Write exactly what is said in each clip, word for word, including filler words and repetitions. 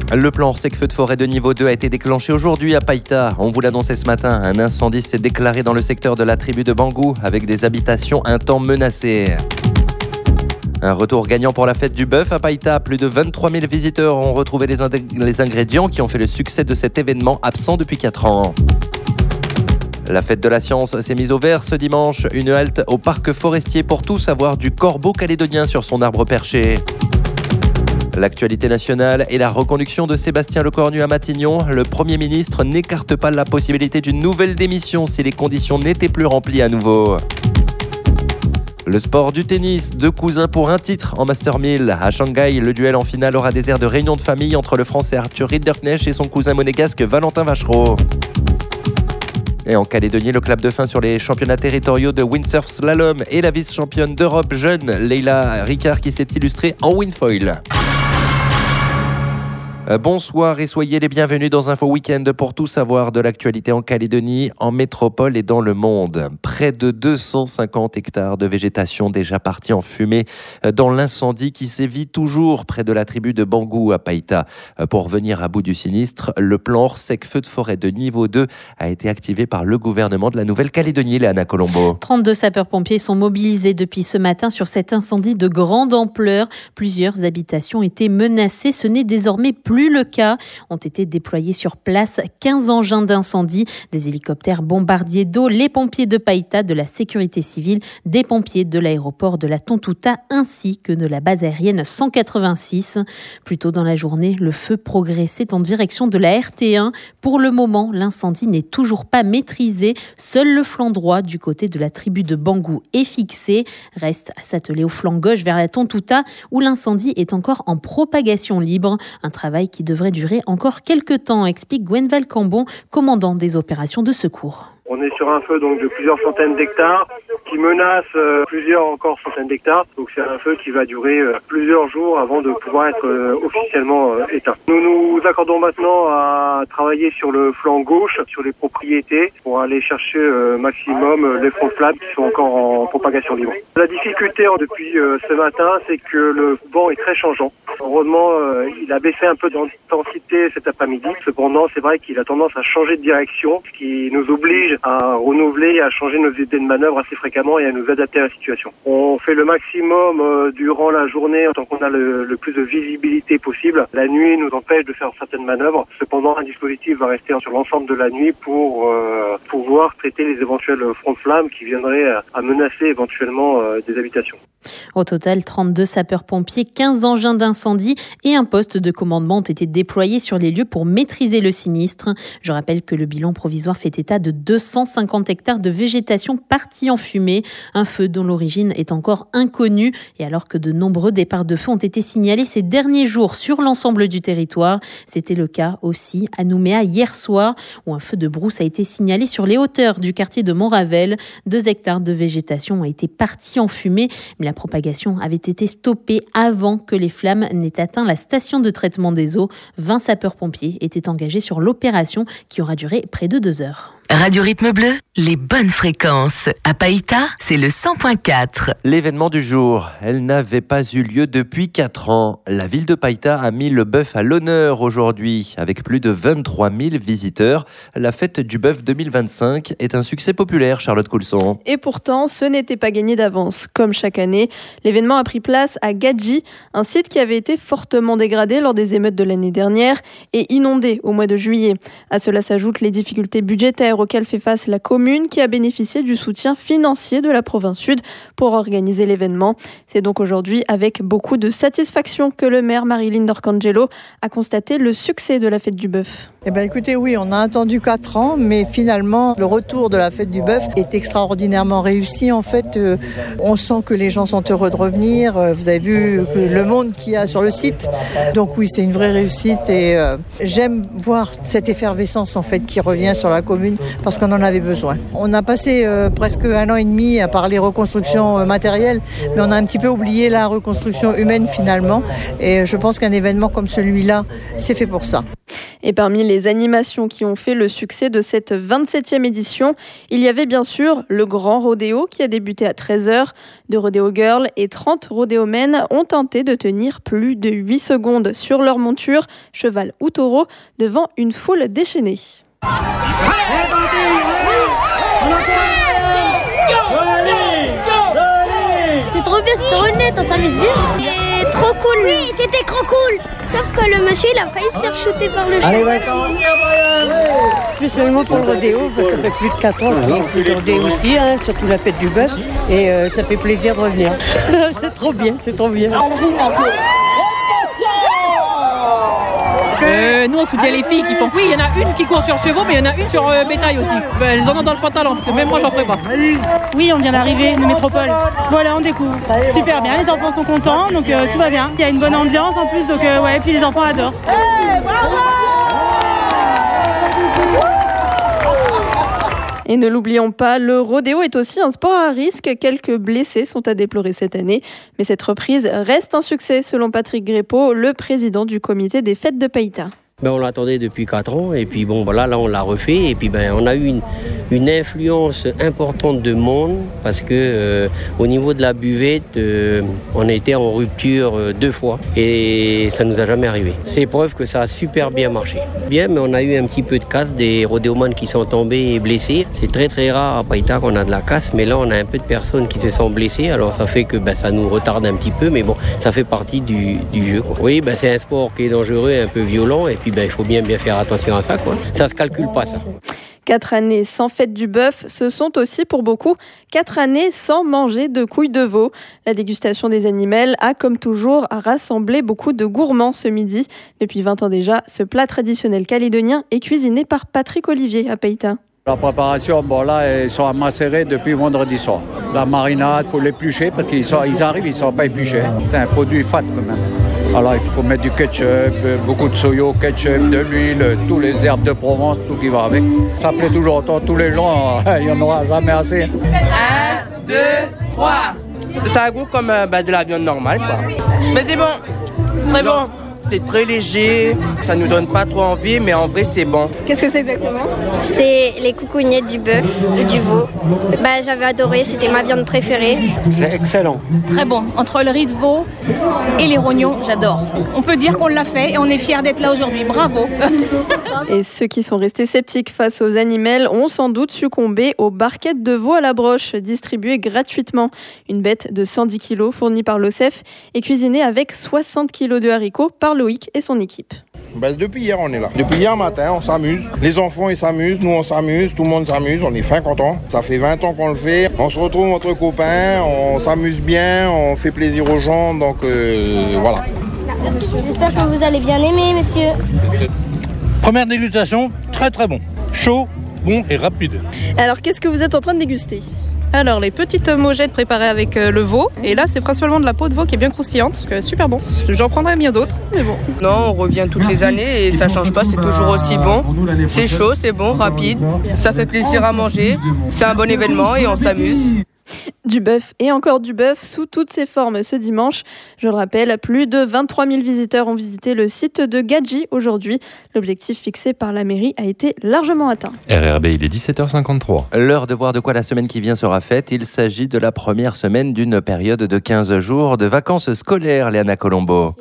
Le plan sec feu de forêt de niveau deux a été déclenché aujourd'hui à Païta. On vous l'annonçait ce matin, un incendie s'est déclaré dans le secteur de la tribu de Bangou avec des habitations un temps menacées. Un retour gagnant pour la fête du bœuf à Païta. Plus de vingt-trois mille visiteurs ont retrouvé les, ind- les ingrédients qui ont fait le succès de cet événement absent depuis quatre ans. La fête de la science s'est mise au vert ce dimanche. Une halte au parc forestier pour tout savoir du corbeau calédonien sur son arbre perché. L'actualité nationale et la reconduction de Sébastien Lecornu à Matignon. Le Premier ministre n'écarte pas la possibilité d'une nouvelle démission si les conditions n'étaient plus remplies à nouveau. Le sport du tennis, deux cousins pour un titre en Master mille. À Shanghai, le duel en finale aura des airs de réunion de famille entre le Français Arthur Rinderknecht et son cousin monégasque Valentin Vachereau. Et en Calédonie, le clap de fin sur les championnats territoriaux de windsurf slalom et la vice-championne d'Europe jeune, Leila Ricard, qui s'est illustrée en windfoil. Bonsoir et soyez les bienvenus dans Info Week-end pour tout savoir de l'actualité en Calédonie, en métropole et dans le monde. Près de deux cent cinquante hectares de végétation déjà partis en fumée dans l'incendie qui sévit toujours près de la tribu de Bangou à Païta. Pour venir à bout du sinistre, le plan hors sec feu de forêt de niveau deux a été activé par le gouvernement de la Nouvelle-Calédonie, Léana Colombo. trente-deux sapeurs-pompiers sont mobilisés depuis ce matin sur cet incendie de grande ampleur. Plusieurs habitations étaient menacées. Ce n'est désormais plus le cas. Ont été déployés sur place quinze engins d'incendie, des hélicoptères bombardiers d'eau, les pompiers de Païta, de la sécurité civile, des pompiers de l'aéroport de la Tontouta ainsi que de la base aérienne cent quatre-vingt-six. Plus tôt dans la journée, le feu progressait en direction de la R T un. Pour le moment, l'incendie n'est toujours pas maîtrisé. Seul le flanc droit du côté de la tribu de Bangou est fixé. Reste à s'atteler au flanc gauche vers la Tontouta où l'incendie est encore en propagation libre. Un travail qui devrait durer encore quelques temps, explique Gwenval Cambon, commandant des opérations de secours. On est sur un feu donc de plusieurs centaines d'hectares qui menace euh, plusieurs encore centaines d'hectares. Donc c'est un feu qui va durer euh, plusieurs jours avant de pouvoir être euh, officiellement euh, éteint. Nous nous accordons maintenant à travailler sur le flanc gauche, sur les propriétés, pour aller chercher euh, maximum euh, les fronts de flammes qui sont encore en propagation libre. La difficulté euh, depuis euh, ce matin, c'est que le vent est très changeant. Heureusement, euh, il a baissé un peu d'intensité cet après-midi. Cependant, c'est vrai qu'il a tendance à changer de direction, ce qui nous oblige à renouveler et à changer nos idées de manœuvre assez fréquemment et à nous adapter à la situation. On fait le maximum euh, durant la journée tant qu'on a le, le plus de visibilité possible. La nuit nous empêche de faire certaines manœuvres. Cependant, un dispositif va rester sur l'ensemble de la nuit pour euh, pouvoir traiter les éventuels fronts de flammes qui viendraient à menacer éventuellement euh, des habitations. Au total, trente-deux sapeurs-pompiers, quinze engins d'incendie et un poste de commandement ont été déployés sur les lieux pour maîtriser le sinistre. Je rappelle que le bilan provisoire fait état de deux cent cinquante hectares de végétation partis en fumée. Un feu dont l'origine est encore inconnue. Et alors que de nombreux départs de feu ont été signalés ces derniers jours sur l'ensemble du territoire, c'était le cas aussi à Nouméa hier soir, où un feu de brousse a été signalé sur les hauteurs du quartier de Montravel. Deux hectares de végétation ont été partis en fumée, mais la propagation avait été stoppée avant que les flammes n'aient atteint la station de traitement des eaux. vingt sapeurs-pompiers étaient engagés sur l'opération qui aura duré près de deux heures. Radio Rythme Bleu, les bonnes fréquences. À Païta, c'est le cent point quatre. L'événement du jour, elle n'avait pas eu lieu depuis quatre ans. La ville de Païta a mis le bœuf à l'honneur aujourd'hui. Avec plus de vingt-trois mille visiteurs, la fête du bœuf deux mille vingt-cinq est un succès populaire, Charlotte Coulson. Et pourtant, ce n'était pas gagné d'avance. Comme chaque année, l'événement a pris place à Gadji, un site qui avait été fortement dégradé lors des émeutes de l'année dernière et inondé au mois de juillet. À cela s'ajoutent les difficultés budgétaires auquel fait face la commune qui a bénéficié du soutien financier de la province sud pour organiser l'événement. C'est donc aujourd'hui avec beaucoup de satisfaction que le maire Marilyn Dorcangelo a constaté le succès de la fête du bœuf. Eh ben écoutez, oui, on a attendu quatre ans, mais finalement, le retour de la fête du bœuf est extraordinairement réussi. En fait, euh, on sent que les gens sont heureux de revenir. Vous avez vu que le monde qu'il y a sur le site. Donc oui, c'est une vraie réussite et euh, j'aime voir cette effervescence en fait qui revient sur la commune parce qu'on en avait besoin. On a passé euh, presque un an et demi à parler reconstruction euh, matérielle, mais on a un petit peu oublié la reconstruction humaine finalement. Et je pense qu'un événement comme celui-là, c'est fait pour ça. Et parmi les animations qui ont fait le succès de cette vingt-septième édition, il y avait bien sûr le Grand Rodéo qui a débuté à treize heures. Deux Rodéo Girls et trente Rodéo Men ont tenté de tenir plus de huit secondes sur leur monture, cheval ou taureau, devant une foule déchaînée. C'est trop bien, c'est trop net, on s'amuse bien. C'est trop cool. Oui, c'était trop cool. Sauf que le monsieur, il a failli se faire shooter par le chien. Spécialement pour le rodéo, ça fait plus de quatre ans qu'il y a le rodéo aussi, hein, surtout la fête du bœuf. Et euh, ça fait plaisir de revenir. C'est trop bien, c'est trop bien. Euh, nous on soutient les filles qui font. Oui, il y en a une qui court sur chevaux, mais il y en a une sur euh, bétail aussi. Ben, elles en ont dans le pantalon, parce que même moi j'en ferai pas. Oui, on vient d'arriver de métropole. Voilà, on découvre. Super bien, les enfants sont contents, donc euh, tout va bien. Il y a une bonne ambiance en plus, donc euh, ouais, et puis les enfants adorent. Hey, bravo! Et ne l'oublions pas, le rodéo est aussi un sport à risque. Quelques blessés sont à déplorer cette année. Mais cette reprise reste un succès, selon Patrick Grépeau, le président du comité des fêtes de Païta. Ben, on l'attendait depuis quatre ans et puis bon voilà, là on l'a refait et puis ben on a eu une, une influence importante de monde parce que euh, au niveau de la buvette euh, on a été en rupture euh, deux fois et ça nous a jamais arrivé. C'est preuve que ça a super bien marché. Bien, mais on a eu un petit peu de casse, des rodéomans qui sont tombés et blessés. C'est très très rare à Païta qu'on a de la casse, mais là on a un peu de personnes qui se sont blessées, alors ça fait que ben, ça nous retarde un petit peu, mais bon, ça fait partie du, du jeu, quoi. Oui, ben, c'est un sport qui est dangereux, un peu violent et puis ben, il faut bien bien faire attention à ça, quoi. Ça se calcule pas, ça. Quatre années sans fête du bœuf, ce sont aussi pour beaucoup quatre années sans manger de couilles de veau. La dégustation des animaux a, comme toujours, rassemblé beaucoup de gourmands ce midi. Depuis vingt ans déjà, ce plat traditionnel calédonien est cuisiné par Patrick Olivier à Païta. La préparation, bon là, ils sont macérés depuis vendredi soir. La marinade, il faut l'éplucher parce qu'ils sont, ils arrivent, ils ne sont pas épluchés. C'est un produit fat quand même. Alors il faut mettre du ketchup, beaucoup de soyo, ketchup, de l'huile, tous les herbes de Provence, tout qui va avec. Ça plaît toujours autant tous les jours, il n'y en aura jamais assez. Un, deux, trois. Ça a un goût comme euh, bah, de la viande normale, quoi. Mais c'est bon, c'est très bon. C'est très léger, ça nous donne pas trop envie, mais en vrai c'est bon. Qu'est-ce que c'est exactement ? C'est les coucougnettes du bœuf, du veau. Bah, j'avais adoré, c'était ma viande préférée. C'est excellent. Très bon. Entre le riz de veau et les rognons, j'adore. On peut dire qu'on l'a fait et on est fiers d'être là aujourd'hui. Bravo. Et ceux qui sont restés sceptiques face aux animaux ont sans doute succombé aux barquettes de veau à la broche, distribuées gratuitement. Une bête de cent dix kilos fournie par l'O C E F et cuisinée avec soixante kilos de haricots par Loïc et son équipe. Ben, depuis hier, on est là. Depuis hier matin, on s'amuse. Les enfants, ils s'amusent, nous, on s'amuse, tout le monde s'amuse, on est fin contents. Ça fait vingt ans qu'on le fait. On se retrouve entre copains, on s'amuse bien, on fait plaisir aux gens, donc euh, voilà. J'espère que vous allez bien aimer, monsieur. Première dégustation, très très bon. Chaud, bon et rapide. Alors, qu'est-ce que vous êtes en train de déguster ? Alors, les petites mojettes préparées avec euh, le veau. Et là, c'est principalement de la peau de veau qui est bien croustillante. Donc, euh, super bon. J'en prendrais bien d'autres, mais bon. Non, on revient toutes les années et ça change pas, c'est toujours aussi bon. C'est chaud, c'est bon, rapide. Ça fait plaisir à manger. C'est un bon événement et on s'amuse. Du bœuf et encore du bœuf sous toutes ses formes ce dimanche. Je le rappelle, plus de vingt-trois mille visiteurs ont visité le site de Gadji aujourd'hui. L'objectif fixé par la mairie a été largement atteint. R R B, il est dix-sept heures cinquante-trois. L'heure de voir de quoi la semaine qui vient sera faite. Il s'agit de la première semaine d'une période de quinze jours de vacances scolaires, Léana Colombo.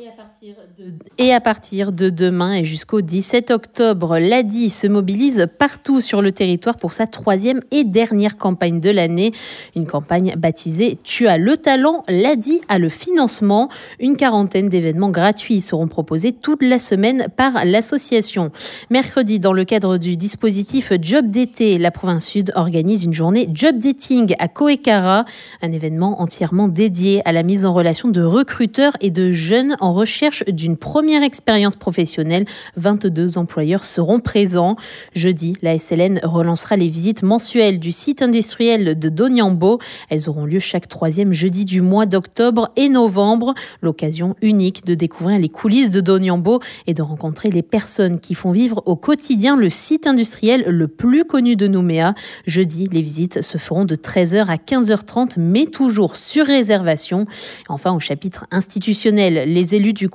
Et à partir de demain et jusqu'au dix-sept octobre, l'A D I se mobilise partout sur le territoire pour sa troisième et dernière campagne de l'année. Une campagne baptisée « Tu as le talent, l'A D I a le financement ». Une quarantaine d'événements gratuits seront proposés toute la semaine par l'association. Mercredi, dans le cadre du dispositif Job d'été, la province Sud organise une journée Job Dating à Coekara, un événement entièrement dédié à la mise en relation de recruteurs et de jeunes en recherche d'une première expérience professionnelle. vingt-deux employeurs seront présents. Jeudi, la S L N relancera les visites mensuelles du site industriel de Donyambo. Elles auront lieu chaque troisième jeudi du mois d'octobre et novembre. L'occasion unique de découvrir les coulisses de Donyambo et de rencontrer les personnes qui font vivre au quotidien le site industriel le plus connu de Nouméa. Jeudi, les visites se feront de treize heures à quinze heures trente, mais toujours sur réservation. Enfin, au chapitre institutionnel, les élus du Congrès seront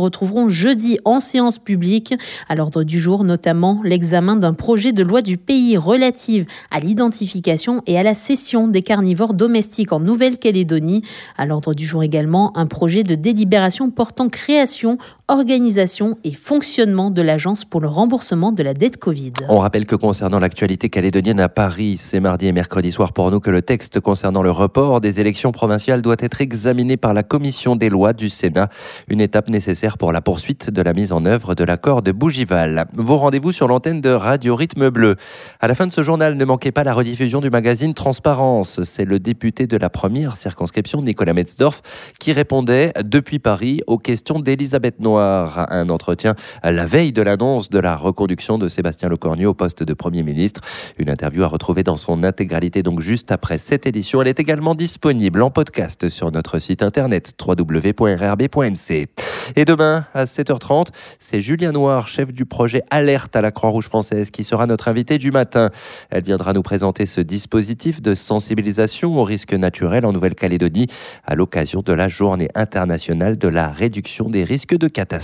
retrouveront jeudi en séance publique. À l'ordre du jour, notamment l'examen d'un projet de loi du pays relative à l'identification et à la cession des carnivores domestiques en Nouvelle-Calédonie. À l'ordre du jour également, un projet de délibération portant création, organisation et fonctionnement de l'Agence pour le remboursement de la dette Covid. On rappelle que concernant l'actualité calédonienne à Paris, c'est mardi et mercredi soir pour nous que le texte concernant le report des élections provinciales doit être examiné par la commission des lois du Sénat, une étape nécessaire pour la poursuite de la mise en œuvre de l'accord de Bougival. Vos rendez-vous sur l'antenne de Radio Rythme Bleu. À la fin de ce journal, ne manquez pas la rediffusion du magazine Transparence. C'est le député de la première circonscription, Nicolas Metzdorf, qui répondait depuis Paris aux questions d'Elisabeth Noir. Un entretien à la veille de l'annonce de la reconduction de Sébastien Lecornu au poste de Premier ministre. Une interview à retrouver dans son intégralité, donc juste après cette édition. Elle est également disponible en podcast sur notre site internet w w w point r r b point n c. Et demain, à sept heures trente, c'est Julia Noir, chef du projet Alerte à la Croix-Rouge française, qui sera notre invitée du matin. Elle viendra nous présenter ce dispositif de sensibilisation aux risques naturels en Nouvelle-Calédonie à l'occasion de la Journée internationale de la réduction des risques de catastrophe.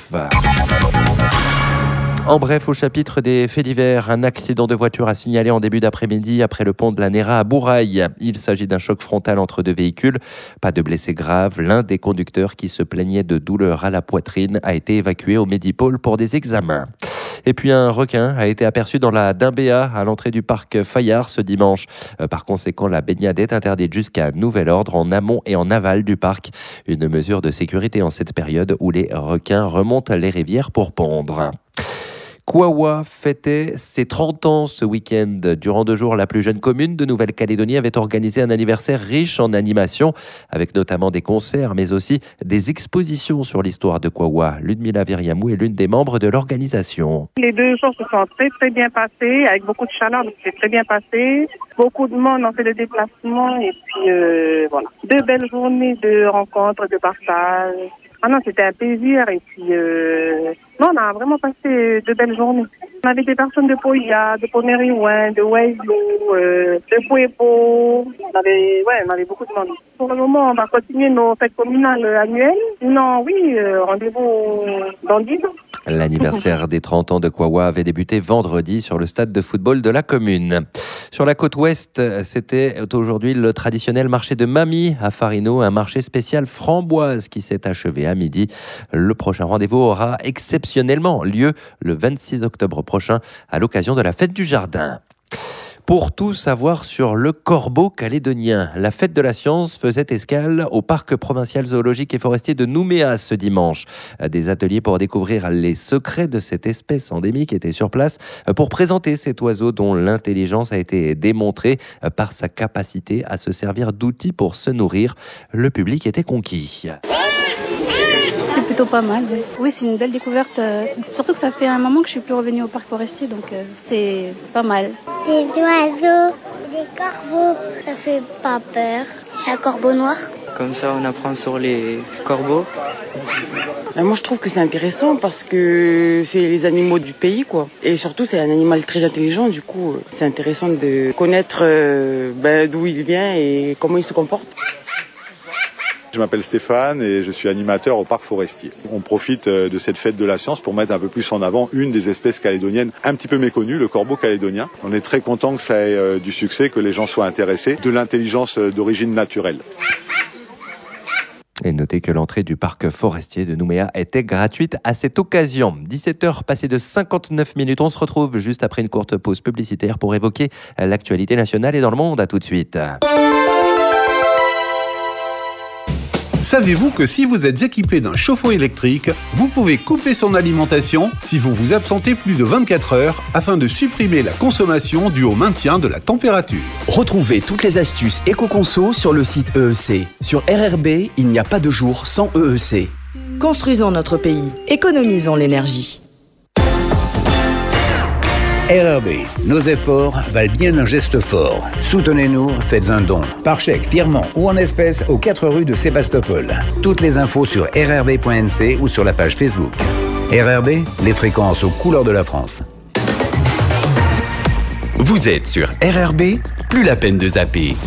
En bref, au chapitre des faits divers, un accident de voiture a signalé en début d'après-midi après le pont de la Néra à Bourail. Il s'agit d'un choc frontal entre deux véhicules. Pas de blessés graves. L'un des conducteurs qui se plaignait de douleurs à la poitrine a été évacué au Medipôle pour des examens. Et puis un requin a été aperçu dans la Dimbéa à l'entrée du parc Fayard ce dimanche. Par conséquent, la baignade est interdite jusqu'à nouvel ordre en amont et en aval du parc. Une mesure de sécurité en cette période où les requins remontent les rivières pour pondre. Kwawa fêtait ses trente ans ce week-end. Durant deux jours, la plus jeune commune de Nouvelle-Calédonie avait organisé un anniversaire riche en animations, avec notamment des concerts, mais aussi des expositions sur l'histoire de Kwawa. Ludmila Viriamou est l'une des membres de l'organisation. Les deux jours se sont très très bien passés, avec beaucoup de chaleur, donc c'est très bien passé. Beaucoup de monde ont fait le déplacement et puis euh, voilà. Deux belles journées de rencontres, de partage. Ah non, c'était un plaisir et puis euh... non, on a vraiment passé de belles journées. On avait des personnes de Poya, de Poneriouin, de Waizou, euh, de Puepo. On avait, ouais, on avait beaucoup de monde. Pour le moment, on va continuer nos fêtes communales annuelles. Sinon, oui, euh, rendez-vous dans dix ans. L'anniversaire des trente ans de Kwawa avait débuté vendredi sur le stade de football de la commune. Sur la côte ouest, c'était aujourd'hui le traditionnel marché de Mamie à Farino, un marché spécial framboise qui s'est achevé à midi. Le prochain rendez-vous aura exceptionnellement lieu le vingt-six octobre prochain à l'occasion de la fête du jardin. Pour tout savoir sur le corbeau calédonien, la fête de la science faisait escale au parc provincial zoologique et forestier de Nouméa ce dimanche. Des ateliers pour découvrir les secrets de cette espèce endémique étaient sur place pour présenter cet oiseau dont l'intelligence a été démontrée par sa capacité à se servir d'outils pour se nourrir. Le public était conquis. C'est plutôt pas mal. Oui, oui, c'est une belle découverte. Surtout que ça fait un moment que je suis plus revenue au parc forestier, donc euh, c'est pas mal. Des oiseaux, des corbeaux, ça fait pas peur. J'ai un corbeau noir. Comme ça, on apprend sur les corbeaux. Moi, je trouve que c'est intéressant parce que c'est les animaux du pays, quoi. Et surtout, c'est un animal très intelligent. Du coup, c'est intéressant de connaître euh, ben, d'où il vient et comment il se comporte. Je m'appelle Stéphane et je suis animateur au parc forestier. On profite de cette fête de la science pour mettre un peu plus en avant une des espèces calédoniennes un petit peu méconnues, le corbeau calédonien. On est très content que ça ait du succès, que les gens soient intéressés de l'intelligence d'origine naturelle. Et notez que l'entrée du parc forestier de Nouméa était gratuite à cette occasion. dix-sept heures passées de cinquante-neuf minutes. On se retrouve juste après une courte pause publicitaire pour évoquer l'actualité nationale et dans le monde. À tout de suite. Savez-vous que si vous êtes équipé d'un chauffe-eau électrique, vous pouvez couper son alimentation si vous vous absentez plus de vingt-quatre heures afin de supprimer la consommation due au maintien de la température. Retrouvez toutes les astuces éco-conso sur le site E E C. Sur R R B, il n'y a pas de jour sans E E C. Construisons notre pays, économisons l'énergie. R R B, nos efforts valent bien un geste fort. Soutenez-nous, faites un don. Par chèque, virement ou en espèces aux quatre rues de Sébastopol. Toutes les infos sur r r b point n c ou sur la page Facebook. R R B, les fréquences aux couleurs de la France. Vous êtes sur R R B, plus la peine de zapper.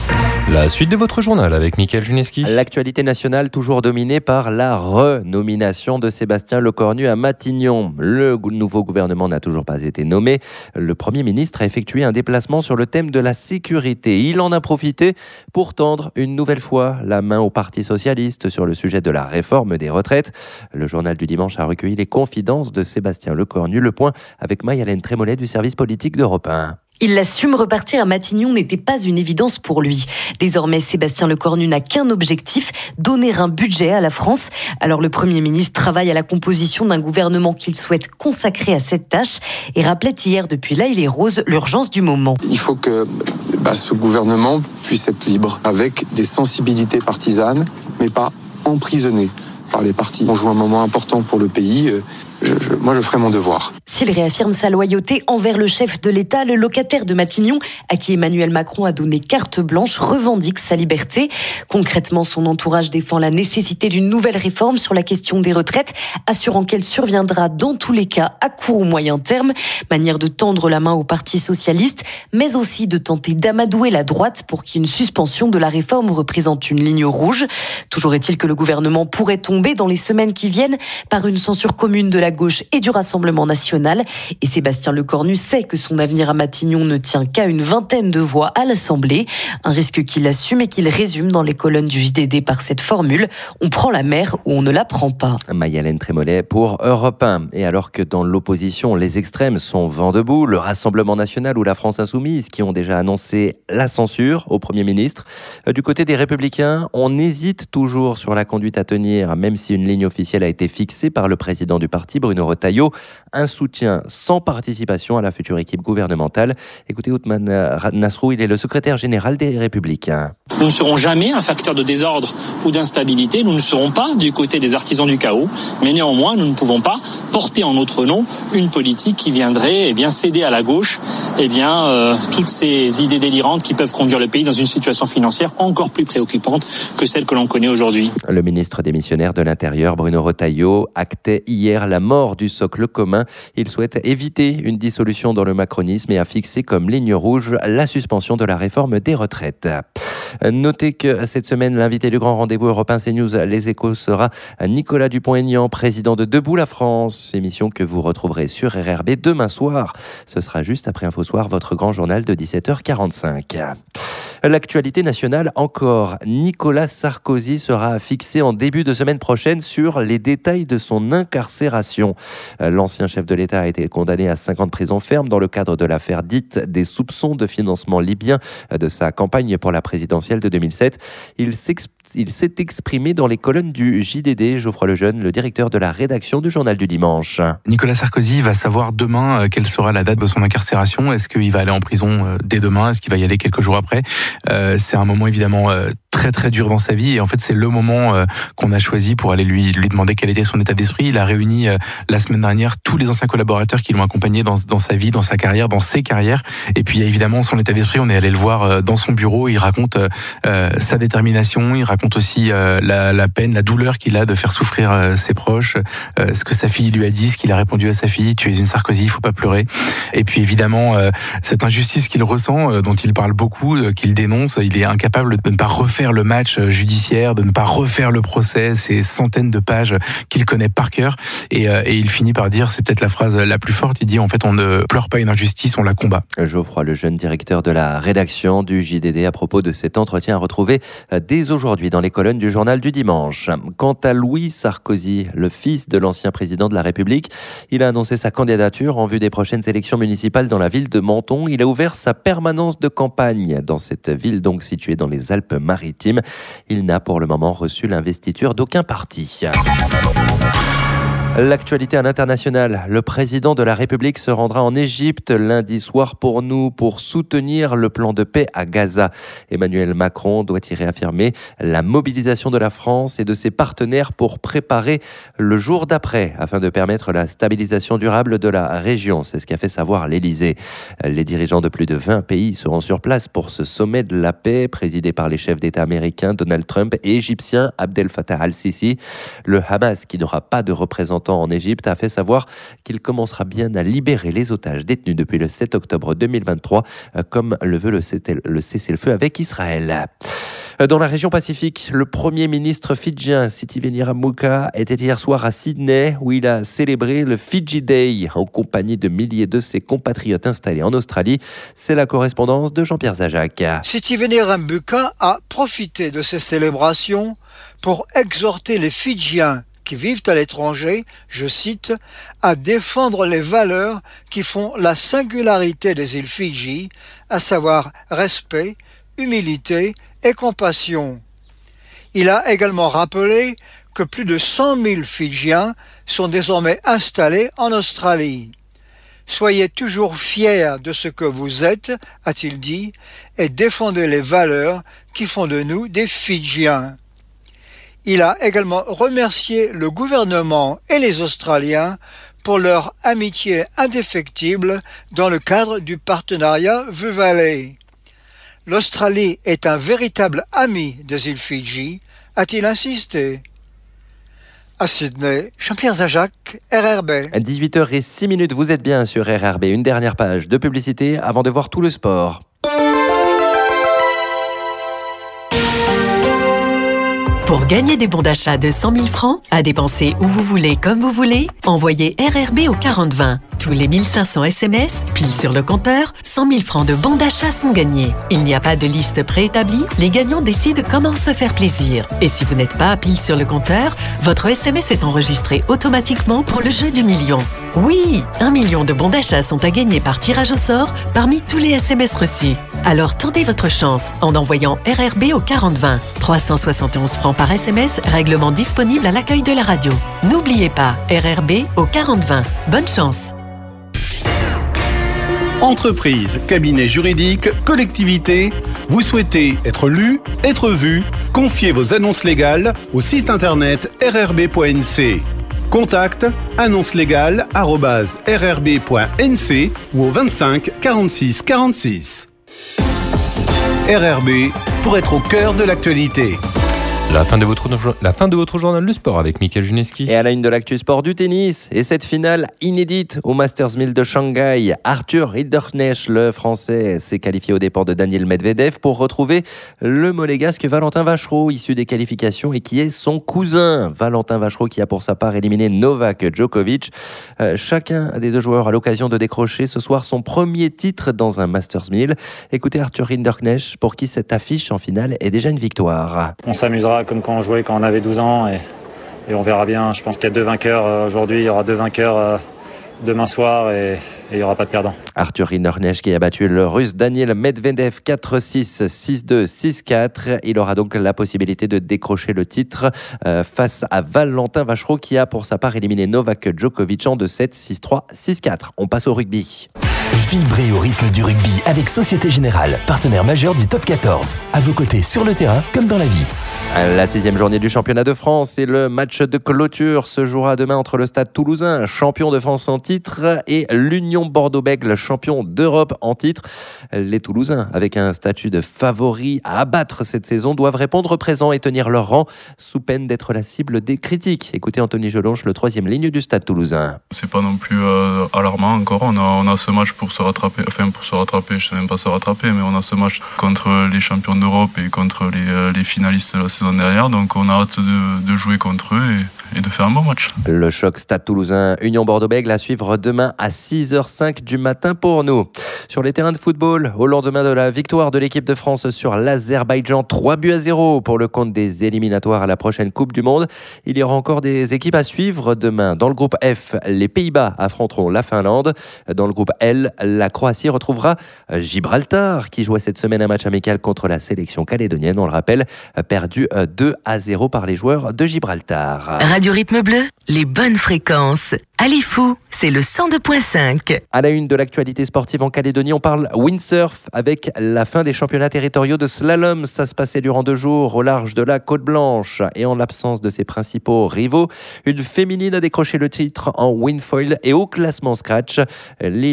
La suite de votre journal avec Mickaël Juneski. L'actualité nationale toujours dominée par la renomination de Sébastien Lecornu à Matignon. Le nouveau gouvernement n'a toujours pas été nommé. Le Premier ministre a effectué un déplacement sur le thème de la sécurité. Il en a profité pour tendre une nouvelle fois la main au Parti socialiste sur le sujet de la réforme des retraites. Le journal du dimanche a recueilli les confidences de Sébastien Lecornu. Le point avec Maï-Hélène Trémollet du service politique d'Europe un. Il l'assume, repartir à Matignon n'était pas une évidence pour lui. Désormais, Sébastien Lecornu n'a qu'un objectif, donner un budget à la France. Alors le Premier ministre travaille à la composition d'un gouvernement qu'il souhaite consacrer à cette tâche et rappelait hier depuis l'Haye-les-Roses l'urgence du moment. Il faut que bah, ce gouvernement puisse être libre, avec des sensibilités partisanes, mais pas emprisonné par les partis. On joue un moment important pour le pays. Je, je, moi, je ferai mon devoir. S'il réaffirme sa loyauté envers le chef de l'État, le locataire de Matignon, à qui Emmanuel Macron a donné carte blanche, revendique sa liberté. Concrètement, son entourage défend la nécessité d'une nouvelle réforme sur la question des retraites, assurant qu'elle surviendra dans tous les cas à court ou moyen terme. Manière de tendre la main au Parti socialiste, mais aussi de tenter d'amadouer la droite pour qu'une suspension de la réforme représente une ligne rouge. Toujours est-il que le gouvernement pourrait tomber dans les semaines qui viennent par une censure commune de la gauche et du Rassemblement national. Et Sébastien Lecornu sait que son avenir à Matignon ne tient qu'à une vingtaine de voix à l'Assemblée. Un risque qu'il assume et qu'il résume dans les colonnes du J D D par cette formule « On prend la mer ou on ne la prend pas ». Maï-Hélène Trémollet pour Europe un. Et alors que dans l'opposition, les extrêmes sont vent debout, le Rassemblement national ou la France insoumise qui ont déjà annoncé la censure au Premier ministre, du côté des Républicains, on hésite toujours sur la conduite à tenir, même si une ligne officielle a été fixée par le président du parti, Bruno Retailleau, un soutien sans participation à la future équipe gouvernementale. Écoutez Othman Nasrou, il est le secrétaire général des Républicains. Nous ne serons jamais un facteur de désordre ou d'instabilité, nous ne serons pas du côté des artisans du chaos, mais néanmoins nous ne pouvons pas porter en notre nom une politique qui viendrait eh bien, céder à la gauche eh bien, euh, toutes ces idées délirantes qui peuvent conduire le pays dans une situation financière encore plus préoccupante que celle que l'on connaît aujourd'hui. Le ministre démissionnaire de l'Intérieur, Bruno Retailleau, actait hier la mort du socle commun. Il souhaite éviter une dissolution dans le macronisme et a fixé comme ligne rouge la suspension de la réforme des retraites. Notez que cette semaine, l'invité du grand rendez-vous Europe un CNews Les Échos sera Nicolas Dupont-Aignan, président de Debout la France, émission que vous retrouverez sur R R B demain soir. Ce sera juste après Info Soir, votre grand journal de dix-sept heures quarante-cinq. L'actualité nationale encore. Nicolas Sarkozy sera fixé en début de semaine prochaine sur les détails de son incarcération. L'ancien chef de l'État a été condamné à cinq ans de prison ferme dans le cadre de l'affaire dite des soupçons de financement libyen de sa campagne pour la présidentielle de deux mille sept. Il s'explique Il s'est exprimé dans les colonnes du J D D. Geoffroy Lejeune, le directeur de la rédaction du Journal du Dimanche. Nicolas Sarkozy va savoir demain quelle sera la date de son incarcération. Est-ce qu'il va aller en prison dès demain? Est-ce qu'il va y aller quelques jours après? euh, C'est un moment évidemment euh, très très dur dans sa vie et en fait c'est le moment euh, qu'on a choisi pour aller lui lui demander quel était son état d'esprit. Il a réuni euh, la semaine dernière tous les anciens collaborateurs qui l'ont accompagné dans, dans sa vie, dans sa carrière, dans ses carrières. Et puis il y a évidemment son état d'esprit. On est allé le voir euh, dans son bureau. Il raconte euh, sa détermination. Il raconte aussi euh, la, la peine, la douleur qu'il a de faire souffrir euh, ses proches, euh, ce que sa fille lui a dit, ce qu'il a répondu à sa fille: tu es une Sarkozy, il faut pas pleurer. Et puis évidemment euh, cette injustice qu'il ressent, euh, dont il parle beaucoup, euh, qu'il dénonce. Il est incapable de ne pas refaire le match judiciaire, de ne pas refaire le procès, ces centaines de pages qu'il connaît par cœur. Et, euh, et il finit par dire, c'est peut-être la phrase la plus forte, il dit en fait on ne pleure pas une injustice, on la combat. Geoffroy Lejeune, directeur de la rédaction du J D D, à propos de cet entretien à retrouver dès aujourd'hui dans les colonnes du Journal du Dimanche. Quant à Louis Sarkozy, le fils de l'ancien président de la République, il a annoncé sa candidature en vue des prochaines élections municipales dans la ville de Menton. Il a ouvert sa permanence de campagne dans cette ville donc située dans les Alpes-Maritimes. Il n'a pour le moment reçu l'investiture d'aucun parti. L'actualité à l'international. Le président de la République se rendra en Égypte lundi soir pour nous pour soutenir le plan de paix à Gaza. Emmanuel Macron doit y réaffirmer la mobilisation de la France et de ses partenaires pour préparer le jour d'après afin de permettre la stabilisation durable de la région. C'est ce qu'a fait savoir l'Élysée. Les dirigeants de plus de vingt pays seront sur place pour ce sommet de la paix présidé par les chefs d'État américains Donald Trump et égyptien Abdel Fattah al-Sisi. Le Hamas, qui n'aura pas de représentant représentant en Égypte, a fait savoir qu'il commencera bien à libérer les otages détenus depuis le sept octobre deux mille vingt-trois, comme le veut le cessez-le-feu avec Israël. Dans la région Pacifique, le Premier ministre fidjien Sitiveni Rabuka était hier soir à Sydney où il a célébré le Fiji Day en compagnie de milliers de ses compatriotes installés en Australie. C'est la correspondance de Jean-Pierre Zajac. Sitiveni Rabuka a profité de ces célébrations pour exhorter les Fidjiens qui vivent à l'étranger, je cite, à défendre les valeurs qui font la singularité des îles Fidji, à savoir respect, humilité et compassion. Il a également rappelé que plus de cent mille Fidjiens sont désormais installés en Australie. Soyez toujours fiers de ce que vous êtes, a-t-il dit, et défendez les valeurs qui font de nous des Fidjiens. Il a également remercié le gouvernement et les Australiens pour leur amitié indéfectible dans le cadre du partenariat Vue-Vallée. L'Australie est un véritable ami des îles Fidji, a-t-il insisté. À Sydney, Jean-Pierre Zajac, R R B. dix-huit heures zéro six, vous êtes bien sur R R B. Une dernière page de publicité avant de voir tout le sport. Pour gagner des bons d'achat de cent mille francs, à dépenser où vous voulez, comme vous voulez, envoyez R R B au quarante vingt. Tous les mille cinq cents S M S, pile sur le compteur, cent mille francs de bons d'achat sont gagnés. Il n'y a pas de liste préétablie, les gagnants décident comment se faire plaisir. Et si vous n'êtes pas à pile sur le compteur, votre S M S est enregistré automatiquement pour le jeu du million. Oui, un million de bons d'achat sont à gagner par tirage au sort parmi tous les S M S reçus. Alors tentez votre chance en envoyant R R B au quarante vingt. trois cent soixante et onze francs par S M S, règlement disponible à l'accueil de la radio. N'oubliez pas, R R B au quarante vingt. Bonne chance. Entreprise, cabinet juridique, collectivité, vous souhaitez être lu, être vu, confiez vos annonces légales au site internet r r b point n c. Contact annonce légale arobase r r b point n c ou au vingt-cinq quarante-six quarante-six. R R B pour être au cœur de l'actualité. La fin de votre, la fin de votre journal de sport avec Mickaël Juneski. Et à la une de l'actu sport du tennis. Et cette finale inédite au Masters mille de Shanghai. Arthur Rinderknecht, le français, s'est qualifié aux dépens de Daniil Medvedev pour retrouver le monégasque Valentin Vachereau, issu des qualifications et qui est son cousin. Valentin Vachereau qui a pour sa part éliminé Novak Djokovic. Euh, chacun des deux joueurs a l'occasion de décrocher ce soir son premier titre dans un Masters mille. Écoutez Arthur Rinderknecht pour qui cette affiche en finale est déjà une victoire. On s'amusera comme quand on jouait quand on avait douze ans et, et on verra bien. Je pense qu'il y a deux vainqueurs aujourd'hui, il y aura deux vainqueurs demain soir et, et il n'y aura pas de perdant. Arthur Rinderknecht qui a battu le russe Daniil Medvedev quatre six, six deux, six quatre. Il aura donc la possibilité de décrocher le titre euh, face à Valentin Vachereau qui a pour sa part éliminé Novak Djokovic en deux sept, six trois, six quatre. On passe au rugby. Vibrez au rythme du rugby avec Société Générale, partenaire majeur du Top quatorze. À vos côtés sur le terrain comme dans la vie. La sixième journée du championnat de France et le match de clôture se jouera demain entre le Stade Toulousain, champion de France en titre, et l'Union Bordeaux-Bègles, champion d'Europe en titre. Les Toulousains, avec un statut de favori à abattre cette saison, doivent répondre présent et tenir leur rang sous peine d'être la cible des critiques. Écoutez Anthony Gelonche, le troisième ligne du Stade Toulousain. C'est pas non plus euh, alarmant encore. On a, on a ce match pour se rattraper, enfin pour se rattraper, je sais même pas se rattraper, mais on a ce match contre les champions d'Europe et contre les, euh, les finalistes de la saison derrière, donc on a hâte de, de jouer contre eux et, et de faire un bon match. Le choc Stade Toulousain, Union Bordeaux-Bègles à suivre demain à six heures cinq du matin pour nous. Sur les terrains de football, au lendemain de la victoire de l'équipe de France sur l'Azerbaïdjan, trois buts à zéro pour le compte des éliminatoires à la prochaine Coupe du Monde. Il y aura encore des équipes à suivre demain. Dans le groupe F, les Pays-Bas affronteront la Finlande. Dans le groupe L, la Croatie retrouvera Gibraltar qui jouait cette semaine un match amical contre la sélection calédonienne. On le rappelle, perdu deux à zéro par les joueurs de Gibraltar. Radio Rythme Bleu, les bonnes fréquences. Allez fou, c'est le cent deux virgule cinq. À la une de l'actualité sportive en Calédonie, on parle windsurf avec la fin des championnats territoriaux de slalom. Ça se passait durant deux jours au large de la Côte Blanche. Et en l'absence de ses principaux rivaux, une féminine a décroché le titre en windfoil et au classement scratch. Lila Rick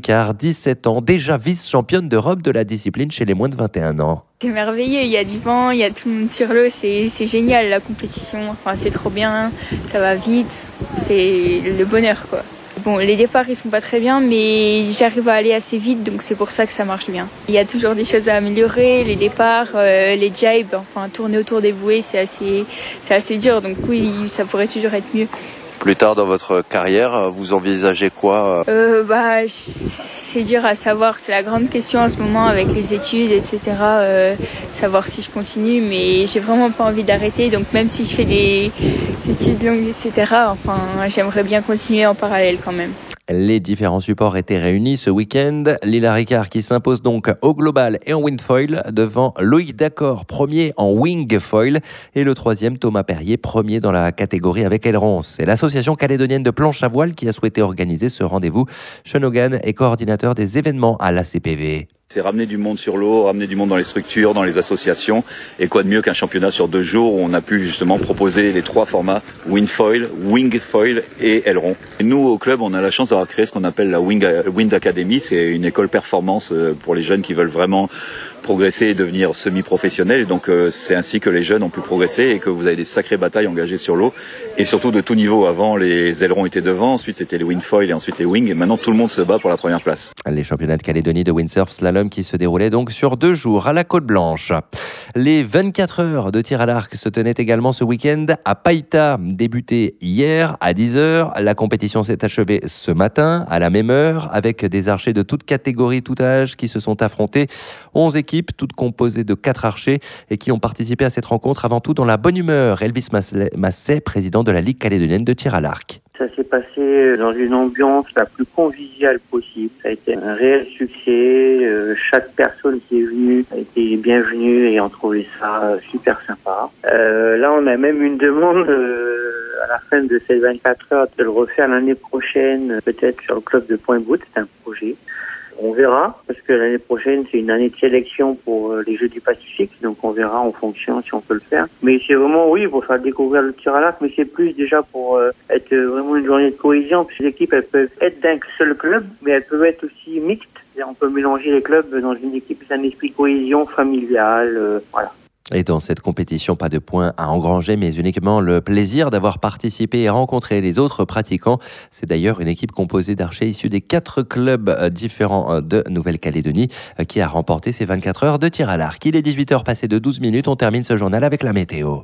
Ricard, dix-sept ans, déjà vice-championne d'Europe de la discipline chez les moins de vingt et un ans. C'est merveilleux, il y a du vent, il y a tout le monde sur l'eau, c'est, c'est génial la compétition, enfin, c'est trop bien, ça va vite, c'est le bonheur quoi. Bon, les départs ils sont pas très bien, mais j'arrive à aller assez vite, donc c'est pour ça que ça marche bien. Il y a toujours des choses à améliorer, les départs, euh, les jibes, enfin tourner autour des bouées, c'est assez, c'est assez dur, donc oui, ça pourrait toujours être mieux. Plus tard dans votre carrière, vous envisagez quoi ? euh, bah, C'est dur à savoir, c'est la grande question en ce moment avec les études, et cetera. Euh, savoir si je continue, mais j'ai vraiment pas envie d'arrêter, donc même si je fais des études longues, et cetera, enfin, j'aimerais bien continuer en parallèle quand même. Les différents supports étaient réunis ce week-end. Lila Ricard qui s'impose donc au global et en windfoil devant Loïc Dacor, premier en wingfoil, et le troisième Thomas Perrier, premier dans la catégorie avec aileron. C'est l'association calédonienne de planche à voile qui a souhaité organiser ce rendez-vous. Sean Hogan est coordinateur des événements à l'A C P V. C'est ramener du monde sur l'eau, ramener du monde dans les structures, dans les associations. Et quoi de mieux qu'un championnat sur deux jours où on a pu justement proposer les trois formats windfoil, wingfoil et aileron. Et nous, au club, on a la chance d'avoir créé ce qu'on appelle la Wing, Wind Academy. C'est une école performance pour les jeunes qui veulent vraiment progresser et devenir semi-professionnels. Et donc euh, c'est ainsi que les jeunes ont pu progresser et que vous avez des sacrées batailles engagées sur l'eau. Et surtout de tout niveau. Avant, les ailerons étaient devant, ensuite c'était les windfoil et ensuite les wings. Et maintenant, tout le monde se bat pour la première place. Les championnats de Calédonie de windsurf slalom qui se déroulaient donc sur deux jours à la Côte-Blanche. Les vingt-quatre heures de tir à l'arc se tenaient également ce week-end à Païta. Débuté hier à dix heures, la compétition s'est achevée ce matin à la même heure avec des archers de toutes catégories, tout âge qui se sont affrontés. onze équipes, toutes composées de quatre archers et qui ont participé à cette rencontre avant tout dans la bonne humeur. Elvis Masset, président de la Ligue calédonienne de tir à l'arc. Ça s'est passé dans une ambiance la plus conviviale possible. Ça a été un réel succès. Euh, chaque personne qui est venue a été bienvenue et on trouvait ça super sympa. Euh, là, on a même une demande euh, à la fin de ces vingt-quatre heures de le refaire l'année prochaine, peut-être sur le club de Pointe-Bout. C'est un projet. On verra, parce que l'année prochaine, c'est une année de sélection pour les Jeux du Pacifique, donc on verra en fonction si on peut le faire. Mais c'est vraiment, oui, pour faire découvrir le tir à l'arc, mais c'est plus déjà pour euh, être vraiment une journée de cohésion, parce que les équipes, elles peuvent être d'un seul club, mais elles peuvent être aussi mixtes. On peut mélanger les clubs dans une équipe, c'est un esprit de cohésion familiale, euh, voilà. Et dans cette compétition, pas de points à engranger, mais uniquement le plaisir d'avoir participé et rencontré les autres pratiquants. C'est d'ailleurs une équipe composée d'archers issus des quatre clubs différents de Nouvelle-Calédonie qui a remporté ces vingt-quatre heures de tir à l'arc. Il est dix-huit heures passées de douze minutes. On termine ce journal avec la météo.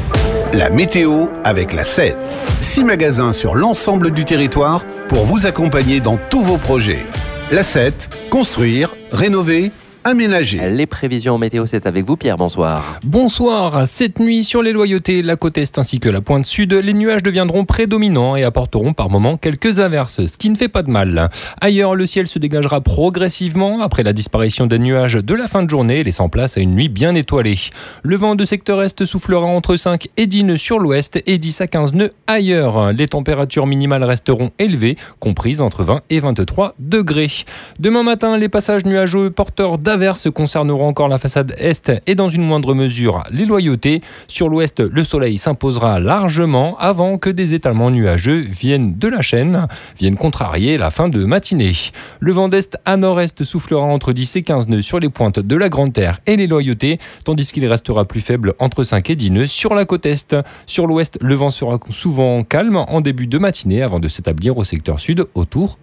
La météo avec la sept. Six magasins sur l'ensemble du territoire pour vous accompagner dans tous vos projets. La sept, construire, rénover, aménager. Les prévisions météo, c'est avec vous Pierre, bonsoir. Bonsoir. Cette nuit, sur les Loyautés, la côte est ainsi que la pointe sud, les nuages deviendront prédominants et apporteront par moments quelques averses, ce qui ne fait pas de mal. Ailleurs, le ciel se dégagera progressivement après la disparition des nuages de la fin de journée, laissant place à une nuit bien étoilée. Le vent de secteur est soufflera entre cinq et dix nœuds sur l'ouest et dix à quinze nœuds ailleurs. Les températures minimales resteront élevées, comprises entre vingt et vingt-trois degrés. Demain matin, les passages nuageux porteurs d'averses concerneront encore la façade est et dans une moindre mesure les Loyautés. Sur l'ouest, le soleil s'imposera largement avant que des étalements nuageux viennent de la chaîne, viennent contrarier la fin de matinée. Le vent d'est à nord-est soufflera entre dix et quinze nœuds sur les pointes de la Grande Terre et les Loyautés, tandis qu'il restera plus faible entre cinq et dix nœuds sur la côte est. Sur l'ouest, le vent sera souvent calme en début de matinée avant de s'établir au secteur sud autour